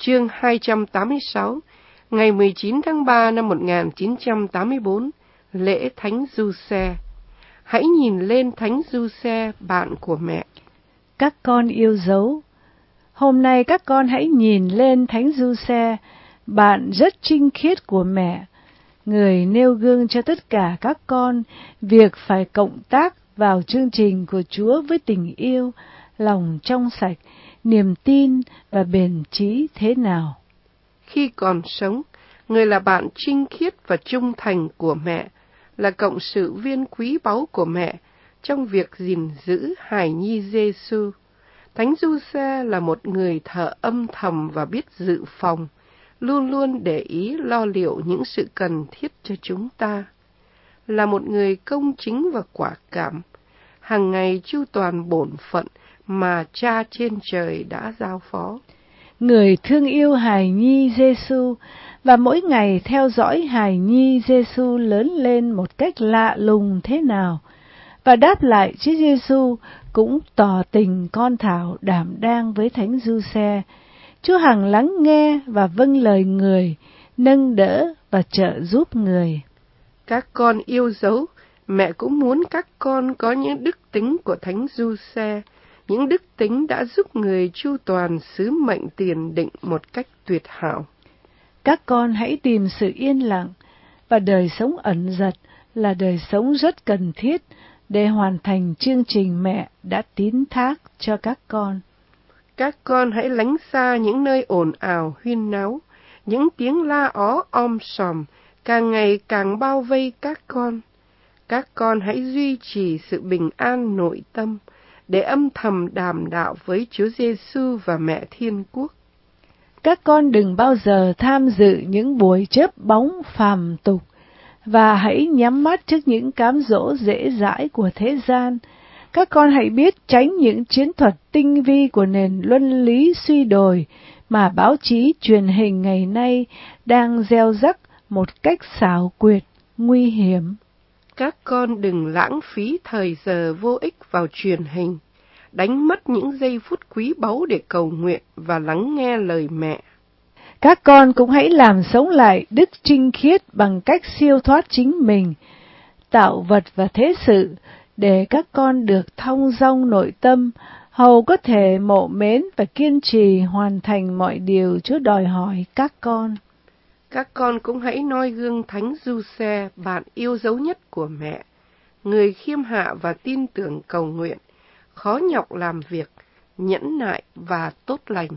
Chương 286, ngày 19 tháng 3 năm 1984, lễ Thánh Giuse. Hãy nhìn lên Thánh Giuse, bạn của mẹ. Các con yêu dấu, hôm nay các con hãy nhìn lên Thánh Giuse, bạn rất trinh khiết của mẹ, người nêu gương cho tất cả các con việc phải cộng tác vào chương trình của Chúa với tình yêu, lòng trong sạch, niềm tin và bền chí thế nào. Khi còn sống, người là bạn trinh khiết và trung thành của mẹ, là cộng sự viên quý báu của mẹ trong việc gìn giữ hài nhi Giêsu. Thánh Giuse là một người thợ âm thầm và biết dự phòng, luôn luôn để ý lo liệu những sự cần thiết cho chúng ta. Là một người công chính và quả cảm, hàng ngày chu toàn bổn phận mà Cha trên trời đã giao phó. Người thương yêu hài nhi Giêsu và mỗi ngày theo dõi hài nhi Giêsu lớn lên một cách lạ lùng thế nào, và đáp lại Chúa Giêsu cũng tỏ tình con thảo đảm đang với Thánh Giuse. Chúa hằng lắng nghe và vâng lời người, nâng đỡ và trợ giúp người. Các con yêu dấu, mẹ cũng muốn các con có những đức tính của Thánh Giuse, những đức tính đã giúp người chu toàn sứ mệnh tiền định một cách tuyệt hảo. Các con hãy tìm sự yên lặng, và đời sống ẩn dật là đời sống rất cần thiết để hoàn thành chương trình mẹ đã tín thác cho các con. Các con hãy lánh xa những nơi ồn ào huyên náo, những tiếng la ó om sòm càng ngày càng bao vây các con. Các con hãy duy trì sự bình an nội tâm để âm thầm đàm đạo với Chúa Giêsu và mẹ Thiên Quốc. Các con đừng bao giờ tham dự những buổi chớp bóng phàm tục, và hãy nhắm mắt trước những cám dỗ dễ dãi của thế gian. Các con hãy biết tránh những chiến thuật tinh vi của nền luân lý suy đồi mà báo chí truyền hình ngày nay đang gieo rắc một cách xảo quyệt, nguy hiểm. Các con đừng lãng phí thời giờ vô ích vào truyền hình, đánh mất những giây phút quý báu để cầu nguyện và lắng nghe lời mẹ. Các con cũng hãy làm sống lại đức trinh khiết bằng cách siêu thoát chính mình, tạo vật và thế sự, để các con được thong dong nội tâm, hầu có thể mộ mến và kiên trì hoàn thành mọi điều Chúa đòi hỏi các con. Các con cũng hãy noi gương Thánh Giuse, bạn yêu dấu nhất của mẹ, người khiêm hạ và tin tưởng cầu nguyện, khó nhọc làm việc, nhẫn nại và tốt lành.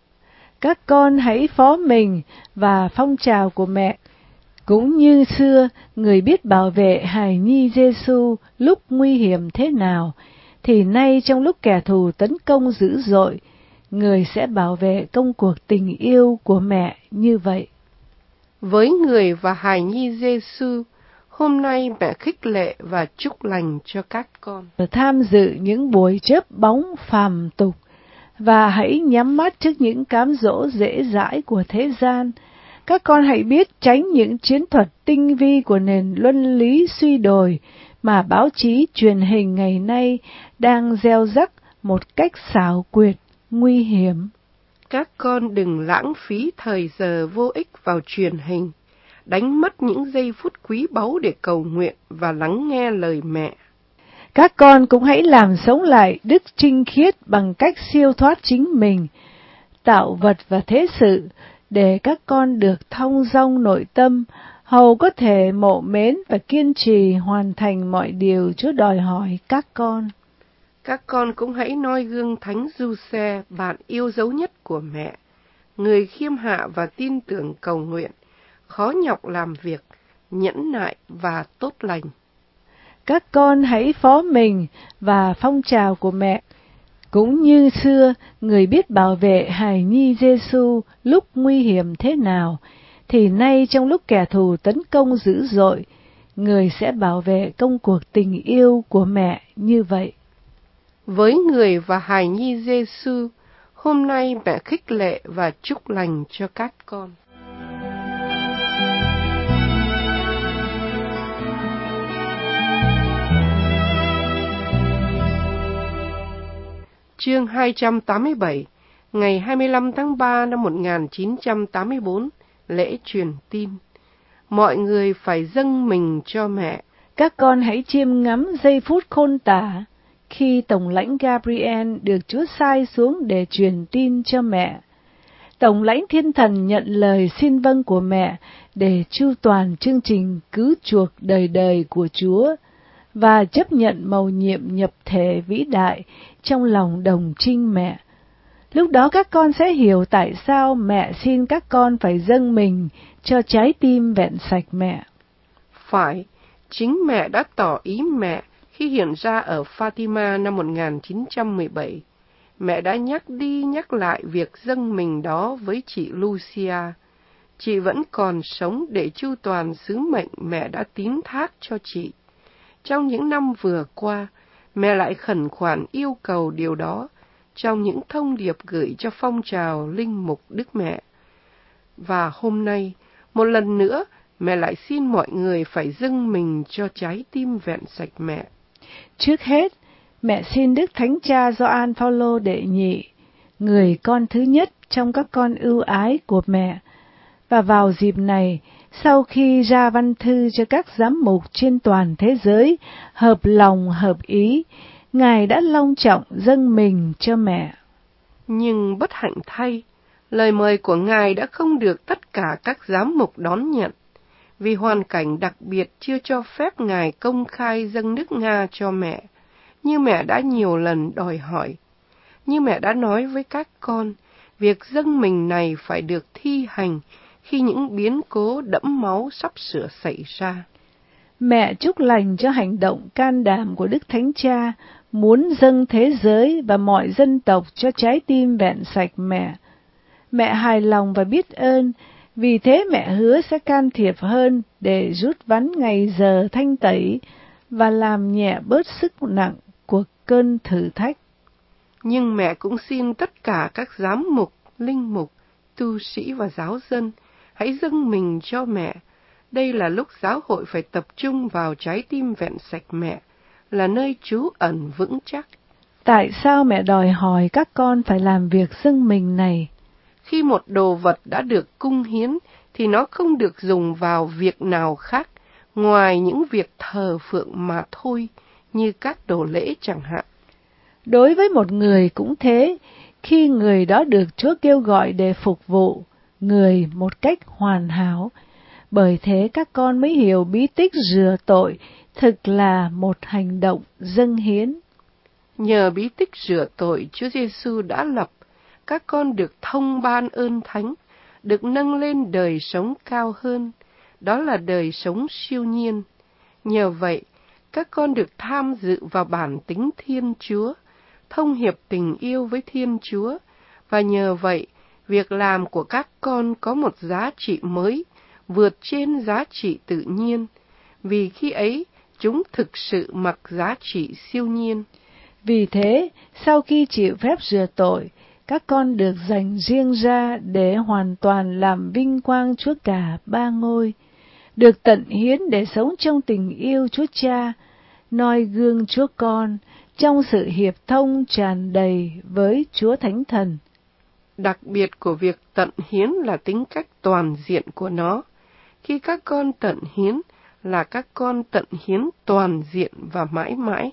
Các con hãy phó mình và phong trào của mẹ, cũng như xưa người biết bảo vệ hài nhi Giêsu lúc nguy hiểm thế nào, thì nay trong lúc kẻ thù tấn công dữ dội, người sẽ bảo vệ công cuộc tình yêu của mẹ như vậy. Với người và hài nhi Giêsu, hôm nay mẹ khích lệ và chúc lành cho các con. Tham dự những buổi chớp bóng phàm tục, và hãy nhắm mắt trước những cám dỗ dễ dãi của thế gian. Các con hãy biết tránh những chiến thuật tinh vi của nền luân lý suy đồi mà báo chí truyền hình ngày nay đang gieo rắc một cách xảo quyệt, nguy hiểm. Các con đừng lãng phí thời giờ vô ích vào truyền hình, đánh mất những giây phút quý báu để cầu nguyện và lắng nghe lời mẹ. Các con cũng hãy làm sống lại đức trinh khiết bằng cách siêu thoát chính mình, tạo vật và thế sự, để các con được thong dong nội tâm, hầu có thể mộ mến và kiên trì hoàn thành mọi điều Chúa đòi hỏi các con. Các con cũng hãy noi gương Thánh Giuse, bạn yêu dấu nhất của mẹ, người khiêm hạ và tin tưởng cầu nguyện, khó nhọc làm việc, nhẫn nại và tốt lành. Các con hãy phó mình và phong trào của mẹ, cũng như xưa người biết bảo vệ hài nhi Giêsu lúc nguy hiểm thế nào, thì nay trong lúc kẻ thù tấn công dữ dội, người sẽ bảo vệ công cuộc tình yêu của mẹ như vậy. Với người và hài nhi Giêsu, hôm nay mẹ khích lệ và chúc lành cho các con. Chương 287, Ngày 25 tháng 3 năm 1984, lễ truyền tin. Mọi người phải dâng mình cho mẹ. Các con hãy chiêm ngắm giây phút khôn tả khi Tổng lãnh Gabriel được Chúa sai xuống để truyền tin cho mẹ. Tổng lãnh thiên thần nhận lời xin vâng của mẹ để chu toàn chương trình cứu chuộc đời đời của Chúa và chấp nhận mầu nhiệm nhập thể vĩ đại trong lòng đồng trinh mẹ. Lúc đó các con sẽ hiểu tại sao mẹ xin các con phải dâng mình cho trái tim vẹn sạch mẹ. Phải, chính mẹ đã tỏ ý mẹ khi hiện ra ở Fatima năm 1917. Mẹ đã nhắc đi nhắc lại việc dâng mình đó với chị Lucia. Chị vẫn còn sống để chu toàn sứ mệnh mẹ đã tín thác cho chị. Trong những năm vừa qua, mẹ lại khẩn khoản yêu cầu điều đó trong những thông điệp gửi cho phong trào linh mục Đức Mẹ. Và hôm nay, một lần nữa, mẹ lại xin mọi người phải dâng mình cho trái tim vẹn sạch mẹ. Trước hết, mẹ xin Đức Thánh Cha Gioan Phaolô đệ nhị, người con thứ nhất trong các con ưu ái của mẹ. Và vào dịp này, sau khi ra văn thư cho các giám mục trên toàn thế giới, hợp lòng hợp ý, Ngài đã long trọng dâng mình cho mẹ. Nhưng bất hạnh thay, lời mời của Ngài đã không được tất cả các giám mục đón nhận, vì hoàn cảnh đặc biệt chưa cho phép Ngài công khai dâng nước Nga cho mẹ, như mẹ đã nhiều lần đòi hỏi. Như mẹ đã nói với các con, việc dâng mình này phải được thi hành khi những biến cố đẫm máu sắp sửa xảy ra. Mẹ chúc lành cho hành động can đảm của Đức Thánh Cha, muốn dâng thế giới và mọi dân tộc cho trái tim vẹn sạch mẹ. Mẹ hài lòng và biết ơn, vì thế mẹ hứa sẽ can thiệp hơn để rút vắn ngày giờ thanh tẩy và làm nhẹ bớt sức nặng của cơn thử thách. Nhưng mẹ cũng xin tất cả các giám mục, linh mục, tu sĩ và giáo dân hãy dâng mình cho mẹ. Đây là lúc giáo hội phải tập trung vào trái tim vẹn sạch mẹ, là nơi trú ẩn vững chắc. Tại sao mẹ đòi hỏi các con phải làm việc dâng mình này? Khi một đồ vật đã được cung hiến, thì nó không được dùng vào việc nào khác, ngoài những việc thờ phượng mà thôi, như các đồ lễ chẳng hạn. Đối với một người cũng thế, khi người đó được Chúa kêu gọi để phục vụ người một cách hoàn hảo. Bởi thế các con mới hiểu bí tích rửa tội thực là một hành động dâng hiến. Nhờ bí tích rửa tội Chúa Giêsu đã lập, các con được thông ban ơn thánh, được nâng lên đời sống cao hơn, đó là đời sống siêu nhiên. Nhờ vậy, các con được tham dự vào bản tính Thiên Chúa, thông hiệp tình yêu với Thiên Chúa, và nhờ vậy, việc làm của các con có một giá trị mới, vượt trên giá trị tự nhiên, vì khi ấy chúng thực sự mặc giá trị siêu nhiên. Vì thế, sau khi chịu phép rửa tội, các con được dành riêng ra để hoàn toàn làm vinh quang Chúa Cả Ba Ngôi, được tận hiến để sống trong tình yêu Chúa Cha, noi gương Chúa Con, trong sự hiệp thông tràn đầy với Chúa Thánh Thần. Đặc biệt của việc tận hiến là tính cách toàn diện của nó. Khi các con tận hiến là các con tận hiến toàn diện và mãi mãi.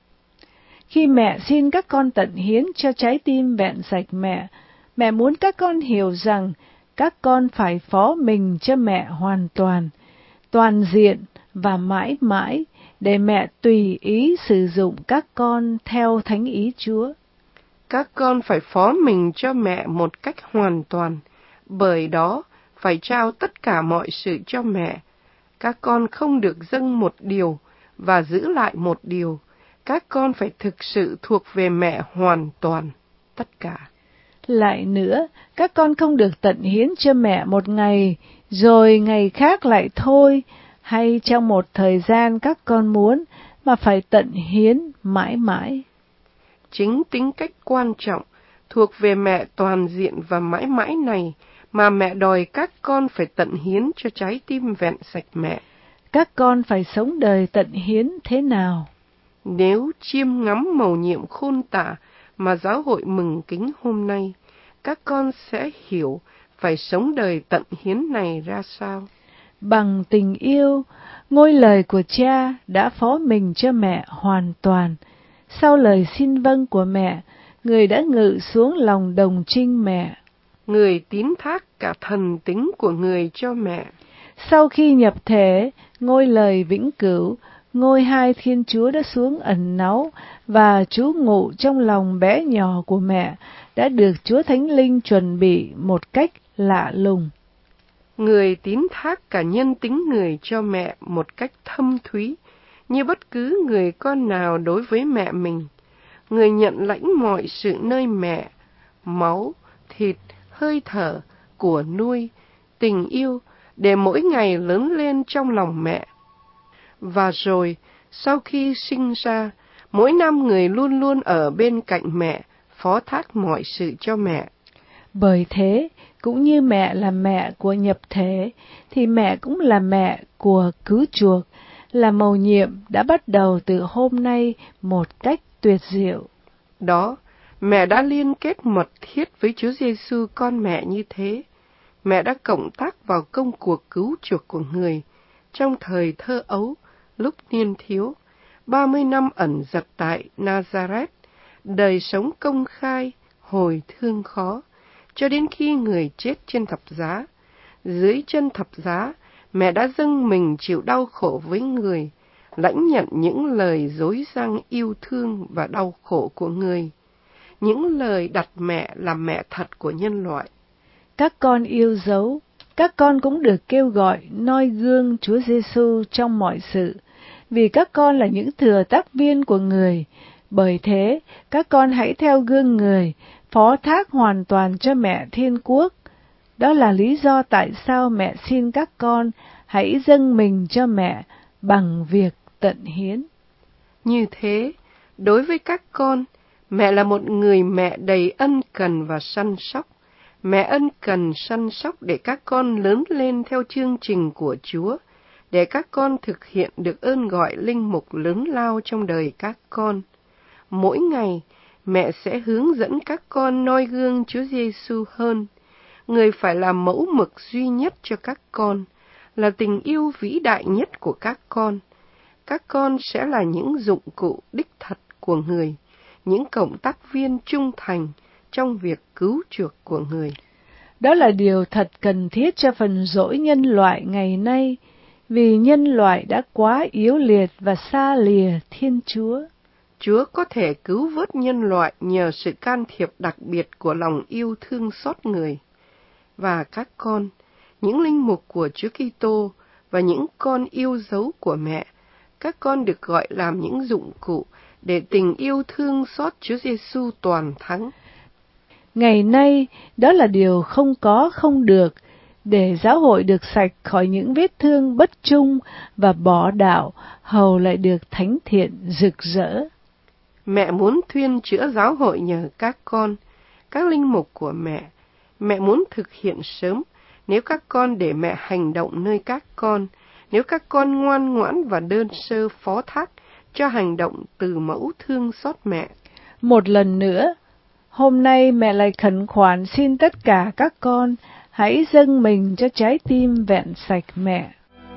Khi mẹ xin các con tận hiến cho trái tim vẹn sạch mẹ, mẹ muốn các con hiểu rằng các con phải phó mình cho mẹ hoàn toàn, toàn diện và mãi mãi, để mẹ tùy ý sử dụng các con theo thánh ý Chúa. Các con phải phó mình cho mẹ một cách hoàn toàn, bởi đó phải trao tất cả mọi sự cho mẹ. Các con không được dâng một điều và giữ lại một điều. Các con phải thực sự thuộc về mẹ hoàn toàn, tất cả. Lại nữa, các con không được tận hiến cho mẹ một ngày, rồi ngày khác lại thôi, hay trong một thời gian các con muốn, mà phải tận hiến mãi mãi. Chính tính cách quan trọng, thuộc về mẹ toàn diện và mãi mãi này, mà mẹ đòi các con phải tận hiến cho trái tim vẹn sạch mẹ. Các con phải sống đời tận hiến thế nào? Nếu chiêm ngắm mầu nhiệm khôn tả mà giáo hội mừng kính hôm nay, các con sẽ hiểu phải sống đời tận hiến này ra sao. Bằng tình yêu, ngôi lời của cha đã phó mình cho mẹ hoàn toàn. Sau lời xin vâng của mẹ, người đã ngự xuống lòng đồng trinh mẹ. Người tín thác cả thần tính của người cho mẹ. Sau khi nhập thể, ngôi lời vĩnh cửu, ngôi hai Thiên Chúa đã xuống ẩn náu và trú ngụ trong lòng bé nhỏ của mẹ, đã được Chúa Thánh Linh chuẩn bị một cách lạ lùng. Người tín thác cả nhân tính người cho mẹ một cách thâm thúy, như bất cứ người con nào đối với mẹ mình. Người nhận lãnh mọi sự nơi mẹ, máu, thịt, hơi thở, của nuôi, tình yêu, để mỗi ngày lớn lên trong lòng mẹ. Và rồi, sau khi sinh ra, mỗi năm người luôn luôn ở bên cạnh mẹ, phó thác mọi sự cho mẹ. Bởi thế, cũng như mẹ là mẹ của nhập thể, thì mẹ cũng là mẹ của cứu chuộc, là mầu nhiệm đã bắt đầu từ hôm nay một cách tuyệt diệu. Đó, mẹ đã liên kết mật thiết với Chúa Giêsu con mẹ như thế. Mẹ đã cộng tác vào công cuộc cứu chuộc của người trong thời thơ ấu, lúc niên thiếu, 30 năm ẩn dật tại Nazareth, đời sống công khai, hồi thương khó, cho đến khi người chết trên thập giá. Dưới chân thập giá, mẹ đã dâng mình chịu đau khổ với người, lãnh nhận những lời dối giăng yêu thương và đau khổ của người, những lời đặt mẹ làm mẹ thật của nhân loại. Các con yêu dấu, các con cũng được kêu gọi noi gương Chúa Giêsu trong mọi sự, vì các con là những thừa tác viên của người. Bởi thế, các con hãy theo gương người, phó thác hoàn toàn cho mẹ Thiên Quốc. Đó là lý do tại sao mẹ xin các con hãy dâng mình cho mẹ bằng việc tận hiến. Như thế, đối với các con, mẹ là một người mẹ đầy ân cần và săn sóc. Mẹ ân cần săn sóc để các con lớn lên theo chương trình của Chúa, để các con thực hiện được ơn gọi linh mục lớn lao trong đời các con. Mỗi ngày, mẹ sẽ hướng dẫn các con noi gương Chúa Giêsu hơn. Người phải là mẫu mực duy nhất cho các con, là tình yêu vĩ đại nhất của các con. Các con sẽ là những dụng cụ đích thật của người, những cộng tác viên trung thành trong việc cứu chuộc của người. Đó là điều thật cần thiết cho phần dỗi nhân loại ngày nay, vì nhân loại đã quá yếu liệt và xa lìa Thiên Chúa. Chúa có thể cứu vớt nhân loại nhờ sự can thiệp đặc biệt của lòng yêu thương xót người. Và các con, những linh mục của Chúa Kitô và những con yêu dấu của mẹ, các con được gọi làm những dụng cụ để tình yêu thương xót Chúa Giêsu toàn thắng. Ngày nay, đó là điều không có không được, để giáo hội được sạch khỏi những vết thương bất trung và bỏ đạo, hầu lại được thánh thiện rực rỡ. Mẹ muốn thuyên chữa giáo hội nhờ các con, các linh mục của mẹ. Mẹ muốn thực hiện sớm, nếu các con để mẹ hành động nơi các con, nếu các con ngoan ngoãn và đơn sơ phó thác cho hành động từ mẫu thương xót mẹ. Một lần nữa, hôm nay mẹ lại khẩn khoản xin tất cả các con hãy dâng mình cho trái tim vẹn sạch mẹ.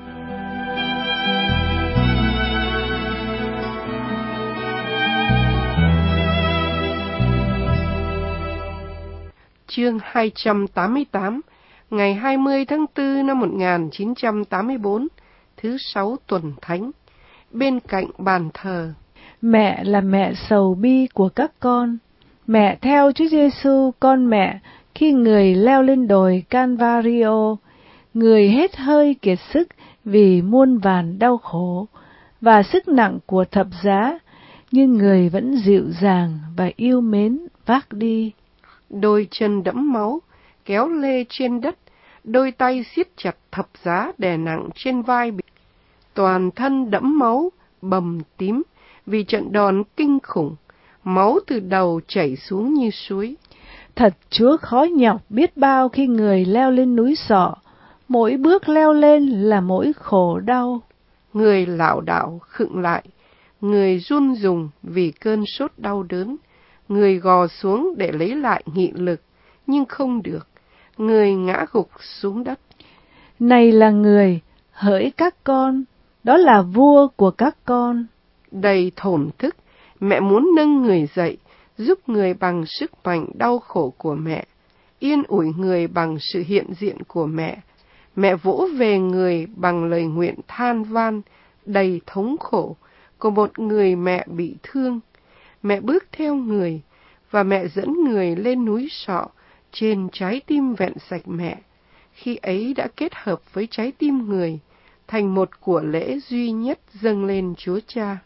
Chương 288, ngày 20 tháng 4 năm 1984, thứ 6 tuần Thánh, bên cạnh bàn thờ. Mẹ là mẹ sầu bi của các con. Mẹ theo Chúa Giêsu con mẹ khi người leo lên đồi Calvario, người hết hơi kiệt sức vì muôn vàn đau khổ và sức nặng của thập giá, nhưng người vẫn dịu dàng và yêu mến vác đi. Đôi chân đẫm máu, kéo lê trên đất, đôi tay siết chặt thập giá đè nặng trên vai. Toàn thân đẫm máu, bầm tím, vì trận đòn kinh khủng, máu từ đầu chảy xuống như suối. Thật Chúa khó nhọc biết bao khi người leo lên núi Sọ, mỗi bước leo lên là mỗi khổ đau. Người lảo đảo khựng lại, người run rùng vì cơn sốt đau đớn, người gò xuống để lấy lại nghị lực, nhưng không được. Người ngã gục xuống đất. Này là người, hỡi các con, đó là vua của các con. Đầy thổn thức, mẹ muốn nâng người dậy, giúp người bằng sức mạnh đau khổ của mẹ, yên ủi người bằng sự hiện diện của mẹ. Mẹ vỗ về người bằng lời nguyện than van, đầy thống khổ của một người mẹ bị thương. Mẹ bước theo người, và mẹ dẫn người lên núi Sọ trên trái tim vẹn sạch mẹ. Khi ấy đã kết hợp với trái tim người, thành một của lễ duy nhất dâng lên Chúa Cha.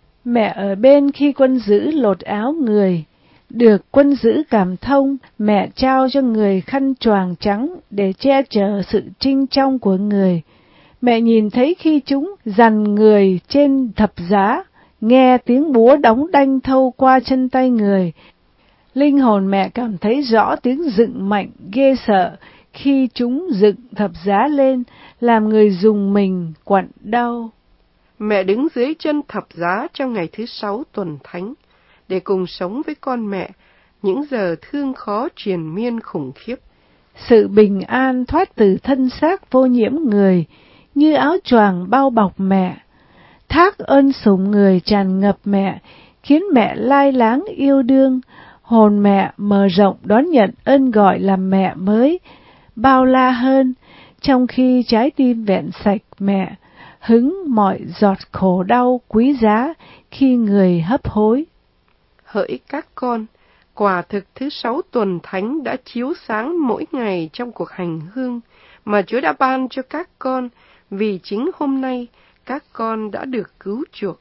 Mẹ ở bên khi quân dữ lột áo người. Được quân dữ cảm thông, mẹ trao cho người khăn choàng trắng để che chở sự trinh trong của người. Mẹ nhìn thấy khi chúng dằn người trên thập giá, nghe tiếng búa đóng đanh thâu qua chân tay người. Linh hồn mẹ cảm thấy rõ tiếng dựng mạnh ghê sợ khi chúng dựng thập giá lên, làm người rùng mình quặn đau. Mẹ đứng dưới chân thập giá trong ngày thứ 6 tuần thánh, để cùng sống với con mẹ những giờ thương khó triền miên khủng khiếp. Sự bình an thoát từ thân xác vô nhiễm người, như áo choàng bao bọc mẹ. Thác ơn sủng người tràn ngập mẹ, khiến mẹ lai láng yêu đương. Hồn mẹ mở rộng đón nhận ơn gọi làm mẹ mới, bao la hơn, trong khi trái tim vẹn sạch mẹ, hứng mọi giọt khổ đau quý giá khi người hấp hối. Hỡi các con, quả thực thứ 6 tuần thánh đã chiếu sáng mỗi ngày trong cuộc hành hương mà Chúa đã ban cho các con, vì chính hôm nay các con đã được cứu chuộc.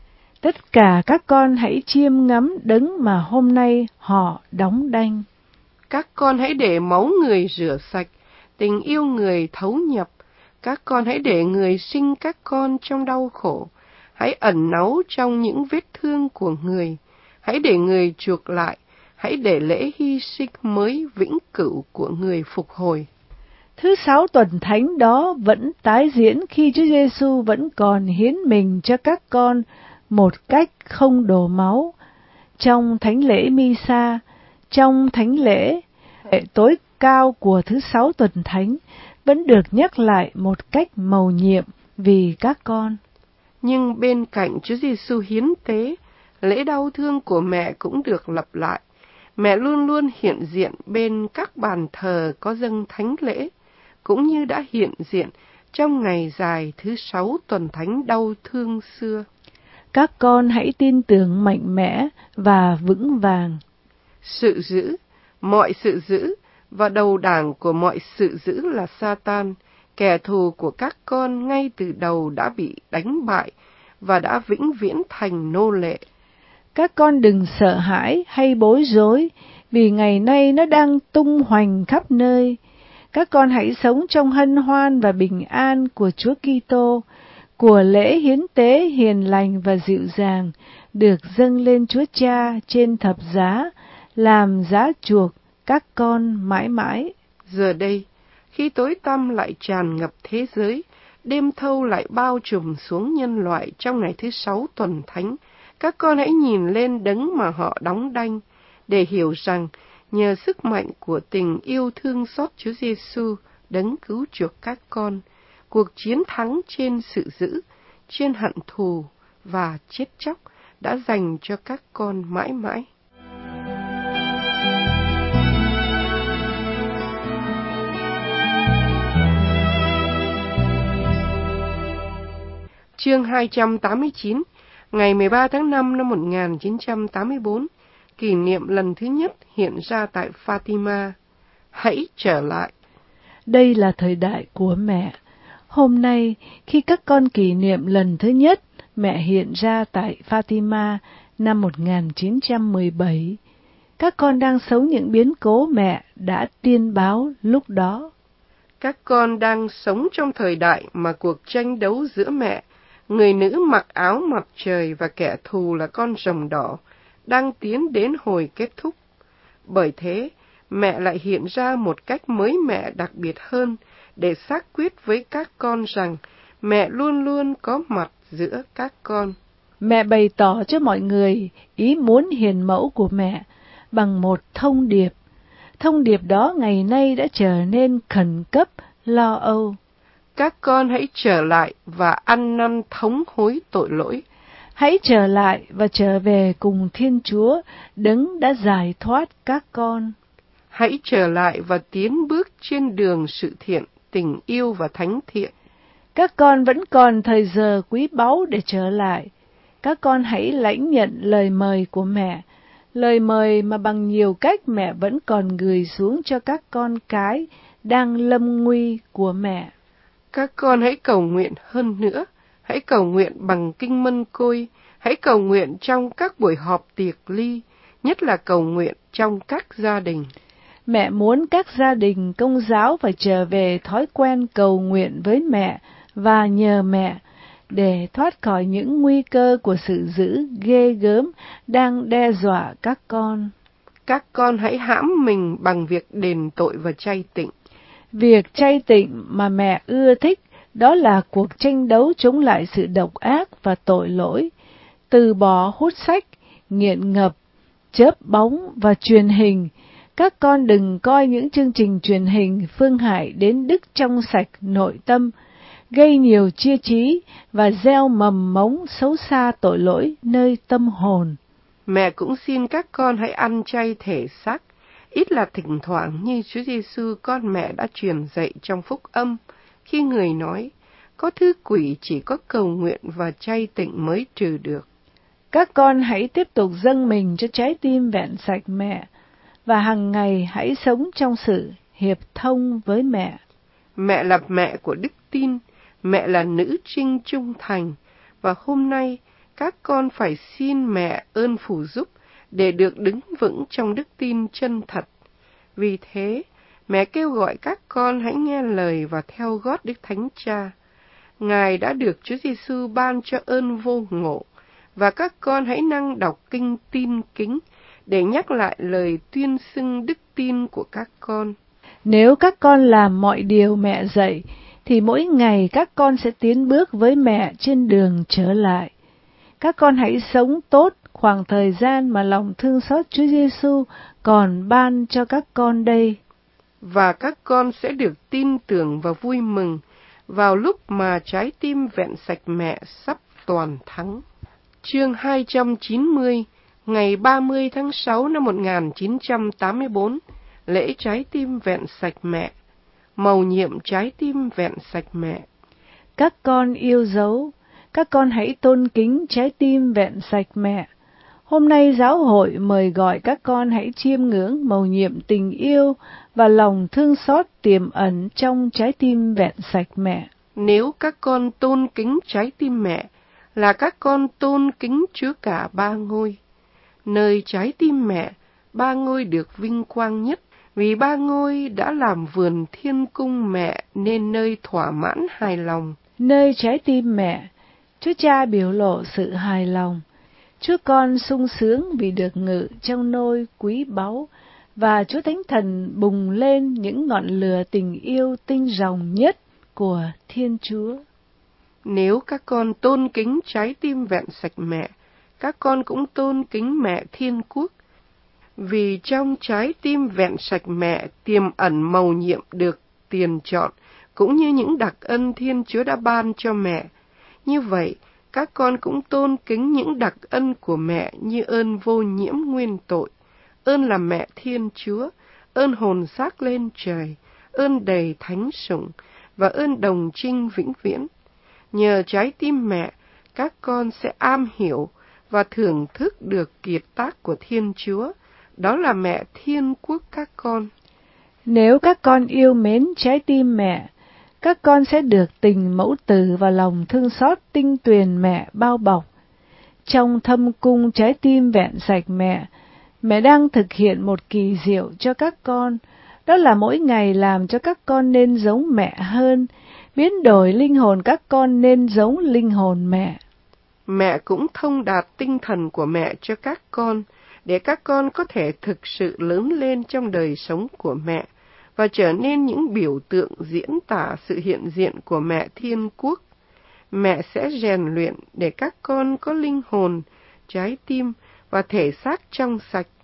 Tất cả các con hãy chiêm ngắm đấng mà hôm nay họ đóng đanh. Các con hãy để máu người rửa sạch, tình yêu người thấu nhập. Các con hãy để người sinh các con trong đau khổ. Hãy ẩn náu trong những vết thương của người. Hãy để người chuộc lại. Hãy để lễ hy sinh mới vĩnh cửu của người phục hồi. Thứ 6 tuần thánh đó vẫn tái diễn khi Chúa Giêsu vẫn còn hiến mình cho các con một cách không đổ máu. Trong thánh lễ Misa, trong thánh lễ tối cao của thứ 6 tuần thánh, vẫn được nhắc lại một cách mầu nhiệm vì các con. Nhưng bên cạnh Chúa Giêsu hiến tế, lễ đau thương của mẹ cũng được lặp lại. Mẹ luôn luôn hiện diện bên các bàn thờ có dâng thánh lễ, cũng như đã hiện diện trong ngày dài thứ 6 tuần thánh đau thương xưa. Các con hãy tin tưởng mạnh mẽ và vững vàng. Sự dữ, mọi sự dữ và đầu đảng của mọi sự dữ là Sa-tan, kẻ thù của các con ngay từ đầu đã bị đánh bại và đã vĩnh viễn thành nô lệ. Các con đừng sợ hãi hay bối rối, vì ngày nay nó đang tung hoành khắp nơi. Các con hãy sống trong hân hoan và bình an của Chúa Kitô, của lễ hiến tế hiền lành và dịu dàng, được dâng lên Chúa Cha trên thập giá, làm giá chuộc các con mãi mãi. Giờ đây, khi tối tăm lại tràn ngập thế giới, đêm thâu lại bao trùm xuống nhân loại trong ngày thứ 6 tuần thánh, các con hãy nhìn lên đấng mà họ đóng đanh, để hiểu rằng nhờ sức mạnh của tình yêu thương xót Chúa Giêsu, đấng cứu chuộc các con, cuộc chiến thắng trên sự dữ, trên hận thù và chết chóc đã dành cho các con mãi mãi. Chương 289, ngày 13 tháng 5 năm 1984, kỷ niệm lần thứ nhất hiện ra tại Fatima. Hãy trở lại. Đây là thời đại của mẹ. Hôm nay, khi các con kỷ niệm lần thứ nhất mẹ hiện ra tại Fatima năm 1917, các con đang sống những biến cố mẹ đã tiên báo lúc đó. Các con đang sống trong thời đại mà cuộc tranh đấu giữa mẹ, người nữ mặc áo mặt trời và kẻ thù là con rồng đỏ, đang tiến đến hồi kết thúc. Bởi thế, mẹ lại hiện ra một cách mới mẻ đặc biệt hơn để xác quyết với các con rằng mẹ luôn luôn có mặt giữa các con. Mẹ bày tỏ cho mọi người ý muốn hiền mẫu của mẹ bằng một thông điệp. Thông điệp đó ngày nay đã trở nên khẩn cấp, lo âu. Các con hãy trở lại và ăn năn thống hối tội lỗi. Hãy trở lại và trở về cùng Thiên Chúa, Đấng đã giải thoát các con. Hãy trở lại và tiến bước trên đường sự thiện, tình yêu và thánh thiện. Các con vẫn còn thời giờ quý báu để trở lại. Các con hãy lãnh nhận lời mời của mẹ, lời mời mà bằng nhiều cách mẹ vẫn còn gửi xuống cho các con cái đang lâm nguy của mẹ. Các con hãy cầu nguyện hơn nữa, hãy cầu nguyện bằng kinh mân côi, hãy cầu nguyện trong các buổi họp tiệc ly, nhất là cầu nguyện trong các gia đình. Mẹ muốn các gia đình Công giáo phải trở về thói quen cầu nguyện với mẹ và nhờ mẹ để thoát khỏi những nguy cơ của sự dữ ghê gớm đang đe dọa các con. Các con hãy hãm mình bằng việc đền tội và chay tịnh. Việc chay tịnh mà mẹ ưa thích đó là cuộc tranh đấu chống lại sự độc ác và tội lỗi, từ bỏ hút sách, nghiện ngập, chớp bóng và truyền hình. Các con đừng coi những chương trình truyền hình phương hại đến đức trong sạch nội tâm, gây nhiều chia trí và gieo mầm mống xấu xa tội lỗi nơi tâm hồn. Mẹ cũng xin các con hãy ăn chay thể xác, ít là thỉnh thoảng như Chúa Giêsu con mẹ đã truyền dạy trong phúc âm, khi người nói, có thứ quỷ chỉ có cầu nguyện và chay tịnh mới trừ được. Các con hãy tiếp tục dâng mình cho trái tim vẹn sạch mẹ, và hàng ngày hãy sống trong sự hiệp thông với mẹ. Mẹ là mẹ của đức tin, mẹ là nữ trinh trung thành, và hôm nay các con phải xin mẹ ơn phù giúp để được đứng vững trong đức tin chân thật. Vì thế, mẹ kêu gọi các con hãy nghe lời và theo gót Đức Thánh Cha. Ngài đã được Chúa Giêsu ban cho ơn vô ngộ, và các con hãy năng đọc kinh tin kính để nhắc lại lời tuyên xưng đức tin của các con. Nếu các con làm mọi điều mẹ dạy, thì mỗi ngày các con sẽ tiến bước với mẹ trên đường trở lại. Các con hãy sống tốt khoảng thời gian mà lòng thương xót Chúa Giêsu còn ban cho các con đây. Và các con sẽ được tin tưởng và vui mừng vào lúc mà trái tim vẹn sạch mẹ sắp toàn thắng. Chương 290, ngày 30 tháng 6 năm 1984, lễ trái tim vẹn sạch mẹ, mầu nhiệm trái tim vẹn sạch mẹ. Các con yêu dấu, các con hãy tôn kính trái tim vẹn sạch mẹ. Hôm nay giáo hội mời gọi các con hãy chiêm ngưỡng mầu nhiệm tình yêu và lòng thương xót tiềm ẩn trong trái tim vẹn sạch mẹ. Nếu các con tôn kính trái tim mẹ, là các con tôn kính Chúa cả ba ngôi. Nơi trái tim mẹ, ba ngôi được vinh quang nhất, vì ba ngôi đã làm vườn thiên cung mẹ nên nơi thỏa mãn hài lòng. Nơi trái tim mẹ, Chúa Cha biểu lộ sự hài lòng. Chúa Con sung sướng vì được ngự trong nôi quý báu, và Chúa Thánh Thần bùng lên những ngọn lửa tình yêu tinh ròng nhất của Thiên Chúa. Nếu các con tôn kính trái tim vẹn sạch mẹ, các con cũng tôn kính mẹ Thiên Quốc. Vì trong trái tim vẹn sạch mẹ tiềm ẩn mầu nhiệm được tiền chọn, cũng như những đặc ân Thiên Chúa đã ban cho mẹ. Như vậy, các con cũng tôn kính những đặc ân của mẹ như ơn vô nhiễm nguyên tội, ơn là mẹ Thiên Chúa, ơn hồn xác lên trời, ơn đầy thánh sủng và ơn đồng trinh vĩnh viễn. Nhờ trái tim mẹ, các con sẽ am hiểu và thưởng thức được kiệt tác của Thiên Chúa, đó là mẹ Thiên Quốc các con. Nếu các con yêu mến trái tim mẹ, các con sẽ được tình mẫu tử và lòng thương xót tinh tuyền mẹ bao bọc. Trong thâm cung trái tim vẹn sạch mẹ, mẹ đang thực hiện một kỳ diệu cho các con, đó là mỗi ngày làm cho các con nên giống mẹ hơn, biến đổi linh hồn các con nên giống linh hồn mẹ. Mẹ cũng thông đạt tinh thần của mẹ cho các con, để các con có thể thực sự lớn lên trong đời sống của mẹ, và trở nên những biểu tượng diễn tả sự hiện diện của mẹ Thiên Quốc. Mẹ sẽ rèn luyện để các con có linh hồn, trái tim và thể xác trong sạch,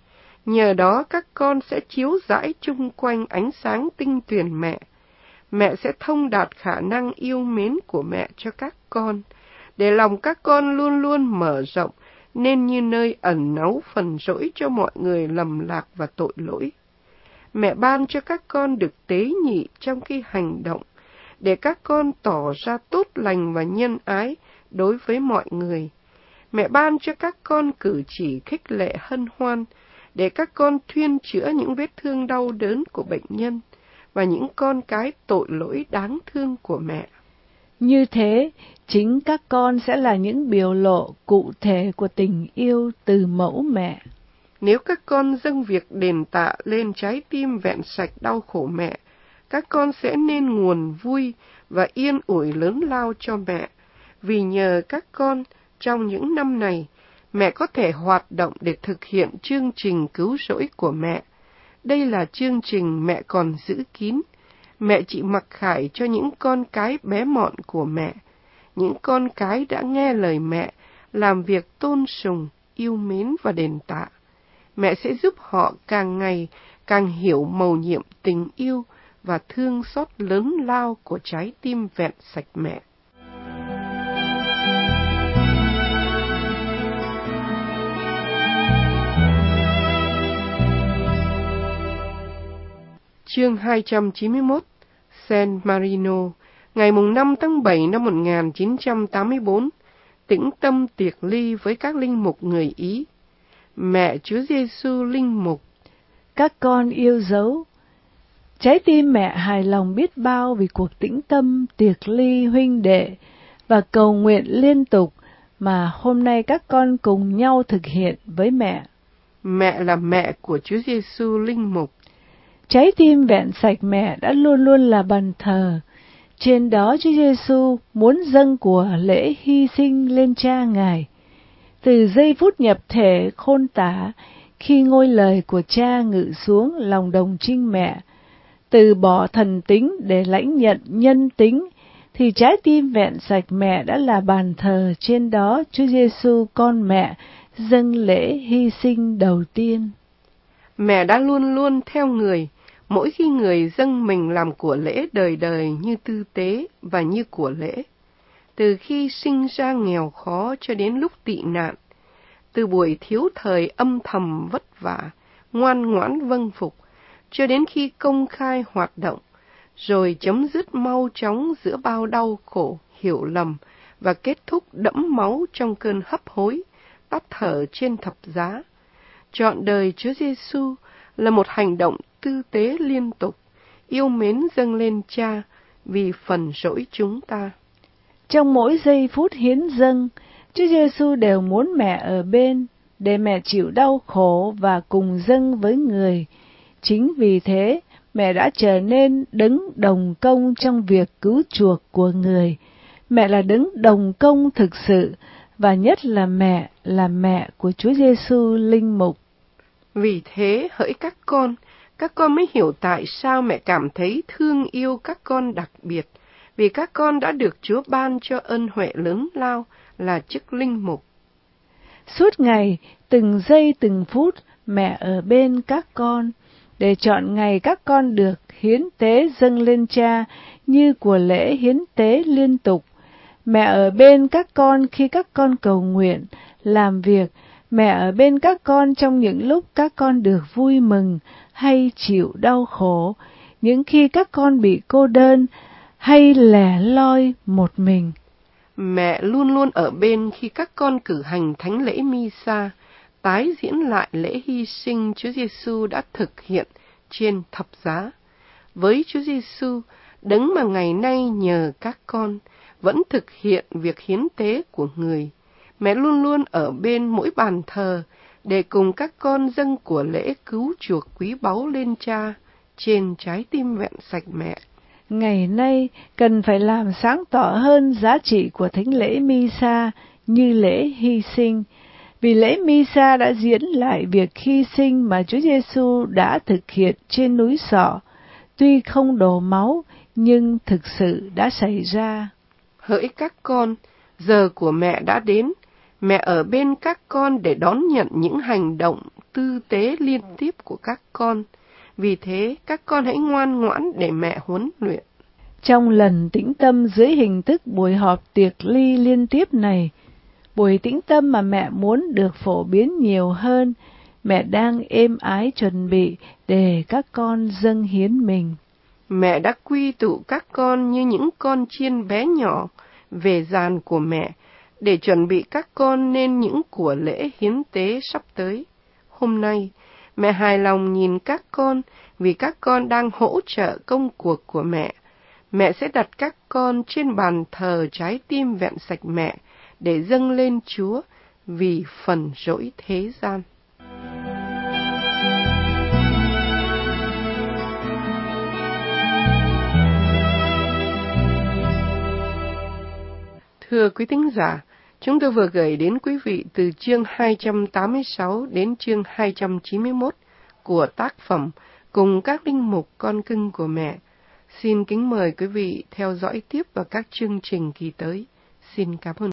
Nhờ đó các con sẽ chiếu rãi chung quanh ánh sáng tinh tuyền mẹ. Mẹ sẽ thông đạt khả năng yêu mến của mẹ cho các con, để lòng các con luôn luôn mở rộng, nên như nơi ẩn náu phần rỗi cho mọi người lầm lạc và tội lỗi. Mẹ ban cho các con được tế nhị trong khi hành động, để các con tỏ ra tốt lành và nhân ái đối với mọi người. Mẹ ban cho các con cử chỉ khích lệ hân hoan, để các con thuyên chữa những vết thương đau đớn của bệnh nhân và những con cái tội lỗi đáng thương của mẹ. Như thế, chính các con sẽ là những biểu lộ cụ thể của tình yêu từ mẫu mẹ. Nếu các con dâng việc đền tạ lên trái tim vẹn sạch đau khổ mẹ, các con sẽ nên nguồn vui và yên ủi lớn lao cho mẹ, vì nhờ các con trong những năm này, mẹ có thể hoạt động để thực hiện chương trình cứu rỗi của mẹ. Đây là chương trình mẹ còn giữ kín. Mẹ chỉ mặc khải cho những con cái bé mọn của mẹ, những con cái đã nghe lời mẹ, làm việc tôn sùng, yêu mến và đền tạ. Mẹ sẽ giúp họ càng ngày càng hiểu mầu nhiệm tình yêu và thương xót lớn lao của trái tim vẹn sạch mẹ. Chương 291, San Marino, ngày 5 tháng 7 năm 1984, tĩnh tâm tiệc ly với các linh mục người Ý. Mẹ Chúa Giêsu linh mục. Các con yêu dấu, trái tim mẹ hài lòng biết bao vì cuộc tĩnh tâm tiệc ly huynh đệ và cầu nguyện liên tục mà hôm nay các con cùng nhau thực hiện với mẹ. Mẹ là mẹ của Chúa Giêsu linh mục. Trái tim vẹn sạch mẹ đã luôn luôn là bàn thờ. Trên đó Chúa Giêsu muốn dâng của lễ hy sinh lên Cha Ngài. Từ giây phút nhập thể khôn tả, khi ngôi lời của Cha ngự xuống lòng đồng trinh mẹ, từ bỏ thần tính để lãnh nhận nhân tính, thì trái tim vẹn sạch mẹ đã là bàn thờ. Trên đó Chúa Giêsu con mẹ dâng lễ hy sinh đầu tiên. Mẹ đã luôn luôn theo người, mỗi khi người dâng mình làm của lễ đời đời như tư tế và như của lễ. Từ khi sinh ra nghèo khó cho đến lúc tị nạn, từ buổi thiếu thời âm thầm vất vả, ngoan ngoãn vâng phục, cho đến khi công khai hoạt động, rồi chấm dứt mau chóng giữa bao đau khổ, hiểu lầm và kết thúc đẫm máu trong cơn hấp hối, tắt thở trên thập giá. Trọn đời Chúa Giêsu là một hành động tư tế liên tục, yêu mến dâng lên Cha vì phần lỗi chúng ta. Trong mỗi giây phút hiến dâng, Chúa Giêsu đều muốn mẹ ở bên, để mẹ chịu đau khổ và cùng dâng với người. Chính vì thế, mẹ đã trở nên đấng đồng công trong việc cứu chuộc của người. Mẹ là đấng đồng công thực sự, và nhất là mẹ của Chúa Giêsu linh mục. Vì thế, hỡi các con mới hiểu tại sao mẹ cảm thấy thương yêu các con đặc biệt, vì các con đã được Chúa ban cho ân huệ lớn lao là chức linh mục. Suốt ngày, từng giây từng phút, mẹ ở bên các con, để chọn ngày các con được hiến tế dâng lên Cha như của lễ hiến tế liên tục. Mẹ ở bên các con khi các con cầu nguyện, làm việc. Mẹ ở bên các con trong những lúc các con được vui mừng hay chịu đau khổ, những khi các con bị cô đơn hay lẻ loi một mình. Mẹ luôn luôn ở bên khi các con cử hành thánh lễ Misa, tái diễn lại lễ hy sinh Chúa Giêsu đã thực hiện trên thập giá. Với Chúa Giêsu, đấng mà ngày nay nhờ các con vẫn thực hiện việc hiến tế của người, mẹ luôn luôn ở bên mỗi bàn thờ để cùng các con dâng của lễ cứu chuộc quý báu lên Cha trên trái tim vẹn sạch mẹ. Ngày nay cần phải làm sáng tỏ hơn giá trị của thánh lễ Misa như lễ hy sinh, vì lễ Misa đã diễn lại việc hy sinh mà Chúa Giêsu đã thực hiện trên núi Sọ, tuy không đổ máu nhưng thực sự đã xảy ra. Hỡi các con, giờ của mẹ đã đến. Mẹ ở bên các con để đón nhận những hành động tư tế liên tiếp của các con. Vì thế, các con hãy ngoan ngoãn để mẹ huấn luyện. Trong lần tĩnh tâm dưới hình thức buổi họp tiệc ly liên tiếp này, buổi tĩnh tâm mà mẹ muốn được phổ biến nhiều hơn, mẹ đang êm ái chuẩn bị để các con dâng hiến mình. Mẹ đã quy tụ các con như những con chiên bé nhỏ về giàn của mẹ, để chuẩn bị các con nên những của lễ hiến tế sắp tới. Hôm nay, mẹ hài lòng nhìn các con vì các con đang hỗ trợ công cuộc của mẹ. Mẹ sẽ đặt các con trên bàn thờ trái tim vẹn sạch mẹ để dâng lên Chúa vì phần rỗi thế gian. Thưa quý thính giả, chúng tôi vừa gửi đến quý vị từ chương 286 đến chương 291 của tác phẩm Cùng các linh mục con cưng của mẹ. Xin kính mời quý vị theo dõi tiếp vào các chương trình kỳ tới. Xin cảm ơn.